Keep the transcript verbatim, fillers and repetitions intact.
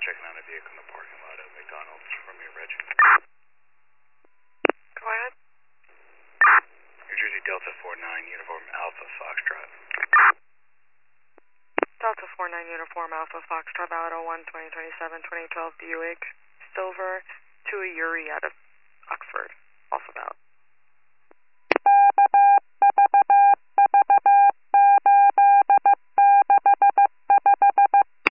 checking out a vehicle in the parking lot at McDonald's from your reg. Go ahead. New Jersey Delta four nine, Uniform Alpha Foxtrot. Delta four nine Uniform Alpha Foxtrot, valid oh one twenty twenty-seven, twenty twelve Buick Silver to a Uri out of